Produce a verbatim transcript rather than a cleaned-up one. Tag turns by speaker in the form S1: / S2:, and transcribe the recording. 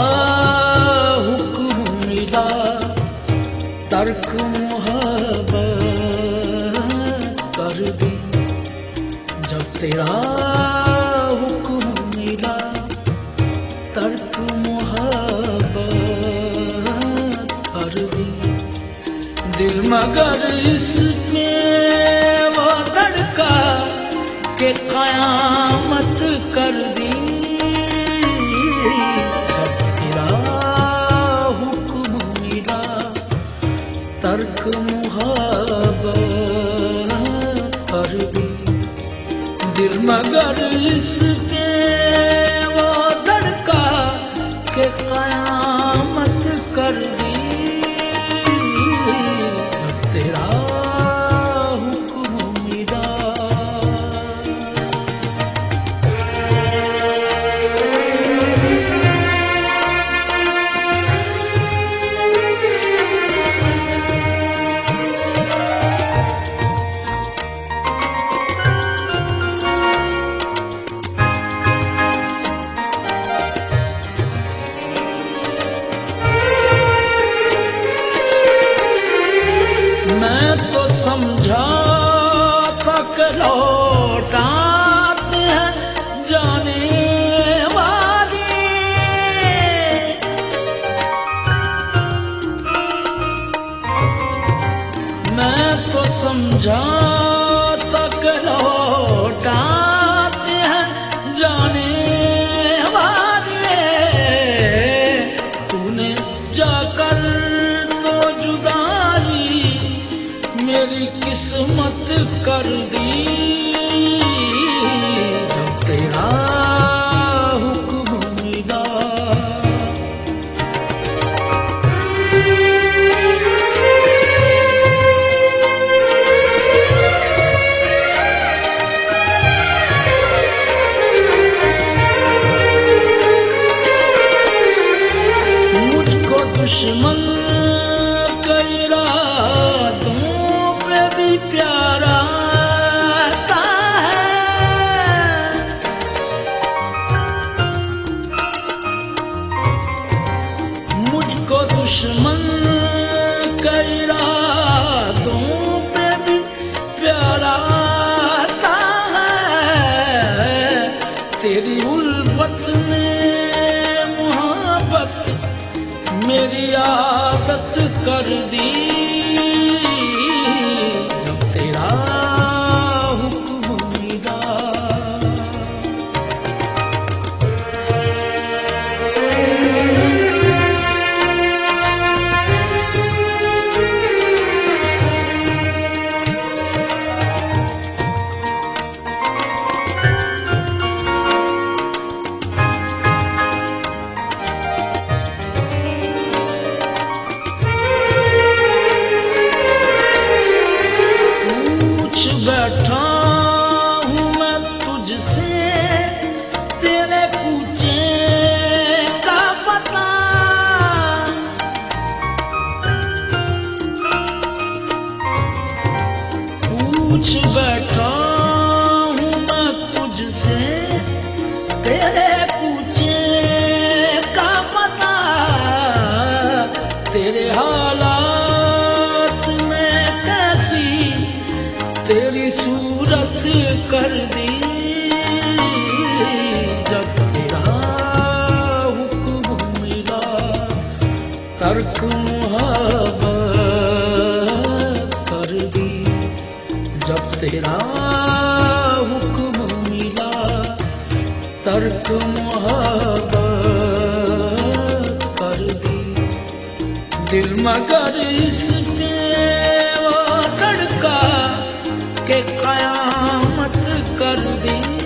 S1: हुक्म मिला तर्क मोहब्बत कर दी। जब तेरा हुक्म मिला तर्क मोहब्बत कर दी। दिल मगर इसके वो धड़का के कयामत कर दी। जब तेरा हुक्म मिला तर्क मोहब्बत कर दी। दिल मगर इसके वो धड़का के कयामत कर दी। जब तेरा हुक्म मिला। मैं तो समझा तक लौटाते हैं जाने वाले। मैं तो समझा तक लौटाते हैं जाने वाले। तूने जाकर तो जुदाई मेरी किस्मत कर दी। जब तेरा हुक्म मिला। मुझको दुश्मन कई रातों भी प्यारा आता है। मुझको दुश्मन कई रातों पे भी प्यारा आता है। तेरी उल्फत ने मोहब्बत मेरी आदत कर दी। बैठा हूँ मैं तुझसे तेरे पूछे का पता। पूछ बैठा हूँ मैं तुझसे तेरे पूछे का पता। तेरे हालात में कैसी तेरी सूरत कर दी। जब तेरा हुक्म मिला तर्क मोहब्बत कर दी। जब तेरा हुक्म मिला तर्क मोहब्बत कर दी। दिल मगर इसके वो धड़का के कयामत कर दी।